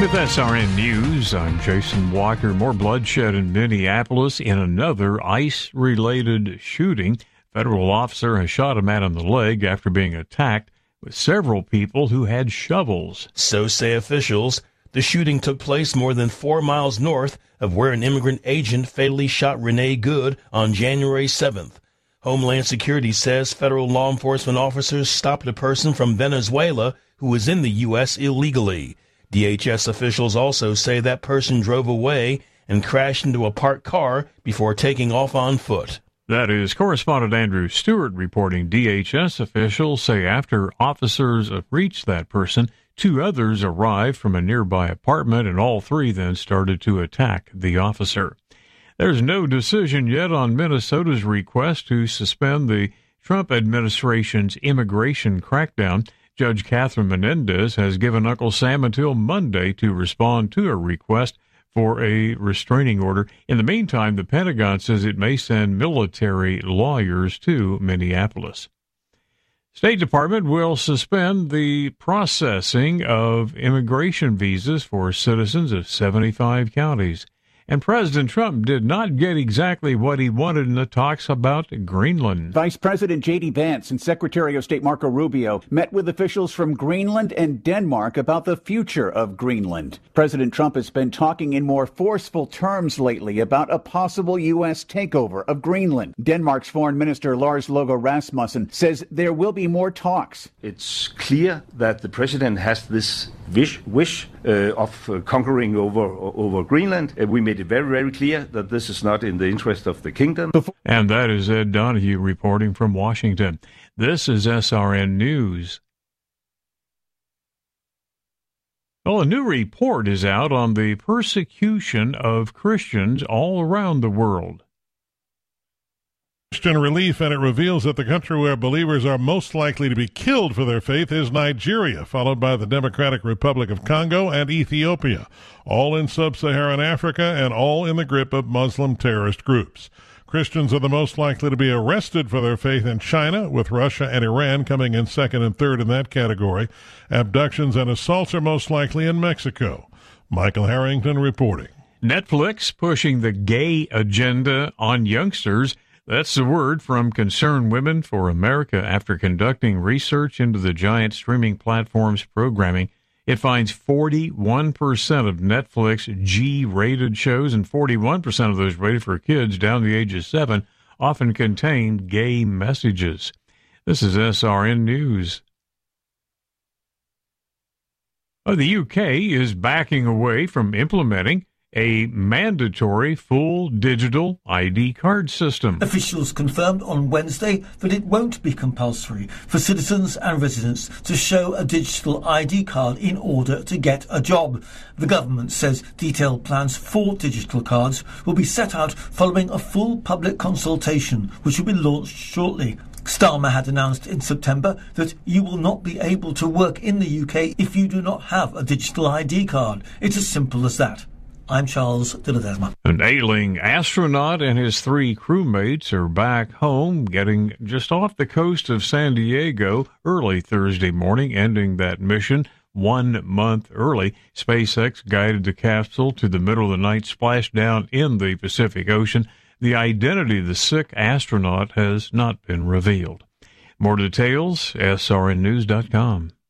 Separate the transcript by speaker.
Speaker 1: With SRN News, I'm Jason Walker. More bloodshed in Minneapolis in another ICE-related shooting. Federal officer has shot a man in the leg after being attacked with several people who had shovels.
Speaker 2: So say officials. The shooting took place more than 4 miles north of where an immigrant agent fatally shot Renee Good on January 7th. Homeland Security says federal law enforcement officers stopped a person from Venezuela who was in the U.S. illegally. DHS officials also say that person drove away and crashed into a parked car before taking off on foot.
Speaker 1: That is correspondent Andrew Stewart reporting. DHS officials say after officers reached that person, 2 others arrived from a nearby apartment, and all 3 then started to attack the officer. There's no decision yet on Minnesota's request to suspend the Trump administration's immigration crackdown. Judge Catherine Menendez has given Uncle Sam until Monday to respond to a request for a restraining order. In the meantime, the Pentagon says it may send military lawyers to Minneapolis. State Department will suspend the processing of immigration visas for citizens of 75 counties. And President Trump did not get exactly what he wanted in the talks about Greenland.
Speaker 3: Vice President J.D. Vance and Secretary of State Marco Rubio met with officials from Greenland and Denmark about the future of Greenland. President Trump has been talking in more forceful terms lately about a possible U.S. takeover of Greenland. Denmark's Foreign Minister Lars Løkke Rasmussen says there will be more talks.
Speaker 4: It's clear that the president has this wish of conquering over Greenland. We made it very, very clear that this is not in the interest of the kingdom.
Speaker 1: And that is Ed Donahue reporting from Washington. This is SRN News. Well, a new report is out on the persecution of Christians all around the world.
Speaker 5: Christian Relief, and it reveals that the country where believers are most likely to be killed for their faith is Nigeria, followed by the Democratic Republic of Congo and Ethiopia, all in sub-Saharan Africa and all in the grip of Muslim terrorist groups. Christians are the most likely to be arrested for their faith in China, with Russia and Iran coming in second and third in that category. Abductions and assaults are most likely in Mexico. Michael Harrington reporting.
Speaker 1: Netflix pushing the gay agenda on youngsters. That's the word from Concerned Women for America after conducting research into the giant streaming platform's programming. It finds 41% of Netflix G-rated shows and 41% of those rated for kids down to the age of 7 often contain gay messages. This is SRN News. The UK is backing away from implementing a mandatory full digital ID card system.
Speaker 6: Officials confirmed on Wednesday that it won't be compulsory for citizens and residents to show a digital ID card in order to get a job. The government says detailed plans for digital cards will be set out following a full public consultation, which will be launched shortly. Starmer had announced in September that you will not be able to work in the UK if you do not have a digital ID card. It's as simple as that. I'm Charles de Ledesma.
Speaker 1: An ailing astronaut and his 3 crewmates are back home, getting just off the coast of San Diego early Thursday morning, ending that mission 1 month early. SpaceX guided the capsule to the middle of the night splashdown in the Pacific Ocean. The identity of the sick astronaut has not been revealed. More details, srnnews.com.